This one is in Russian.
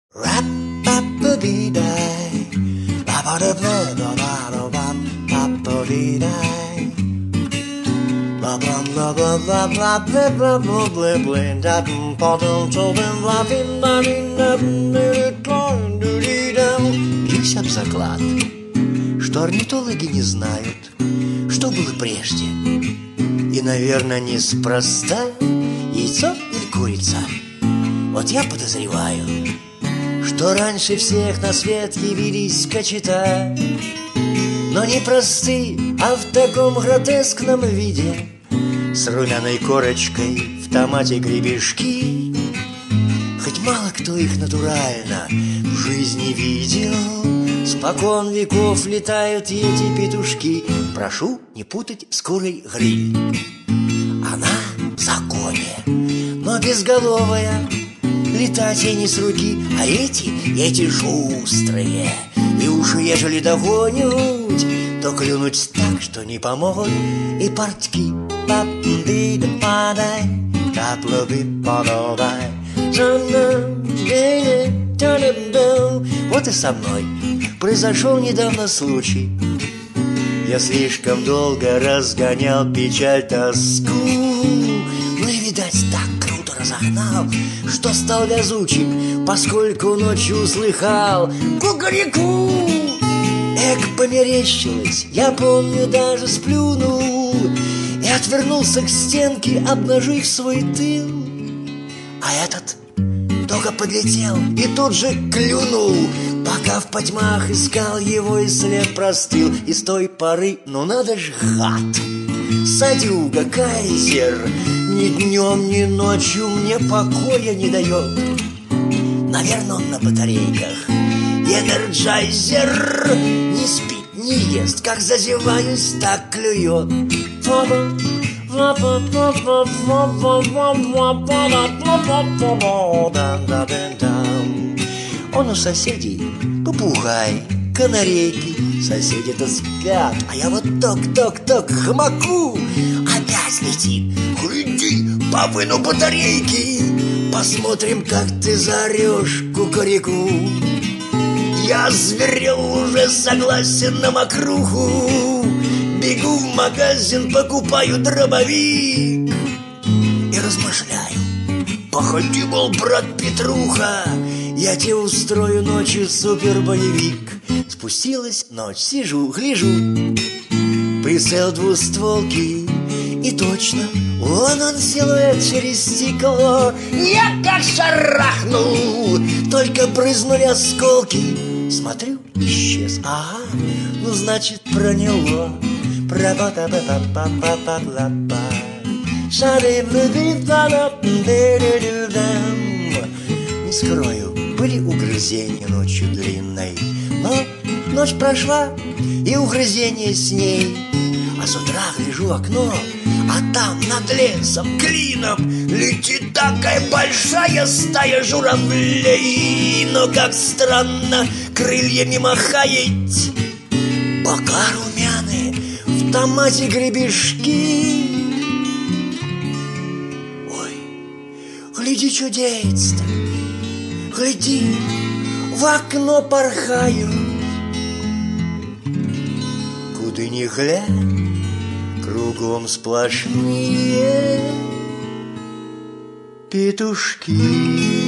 Бьюсь об заклад, что орнитологи не знают, что было прежде. И, наверное, неспроста яйцо или курица. Вот я подозреваю, что раньше всех на свет явились кочета, но не просты, а в таком гротескном виде, с румяной корочкой в томате гребешки. Хоть мало кто их натурально в жизни видел, спокон веков летают эти петушки. Прошу не путать с курой гриль. Она в законе, но безголовая, летать ей не с руки. А эти шустрые, и уж ежели догонят, то клюнуть так, что не помогут и портки. Вот и со мной произошел недавно случай. Я слишком долго разгонял печаль, тоску, ну и, видать, так круто разогнал, что стал вязучим, поскольку ночью услыхал кукареку. Эк, померещилось, я помню, даже сплюнул и отвернулся к стенке, обнажив свой тыл. А этот только подлетел и тут же клюнул, пока в потьмах искал его и след простыл. И с той поры, ну надо ж, гад, садюга, кайзер, ни днем, ни ночью мне покоя не дает. Наверное, он на батарейках, энерджайзер, не спит, не ест, как зазеваюсь, так клюет. Он у соседей попугай, канарейки. Соседи-то спят, а я вот ток-ток-ток хмаку. Опять летит, гляди, повыну батарейки. Посмотрим, как ты заорешь кукареку. Я зверел, уже согласен на мокруху. Бегу в магазин, покупаю дробовик и размышляю: походи, мол, брат Петруха, я тебе устрою ночью супербоевик. Спустилась ночь, сижу, гляжу, прицел двустволки, и точно, вон он, силуэт через стекло. Я как шарахнул, только брызнули осколки. Смотрю, исчез, ага, ну значит проняло. Не скрою, были угрызения ночью длинной, но ночь прошла, и угрызения с ней. А с утра гляжу в окно, а там над лесом клином летит такая большая стая журавлей. Но как странно, крыльями махает, бока румяные, в томате гребешки. Ой, гляди, что деется-то, гляди, в окно порхают. Куда ни глянь, кругом сплошные петушки.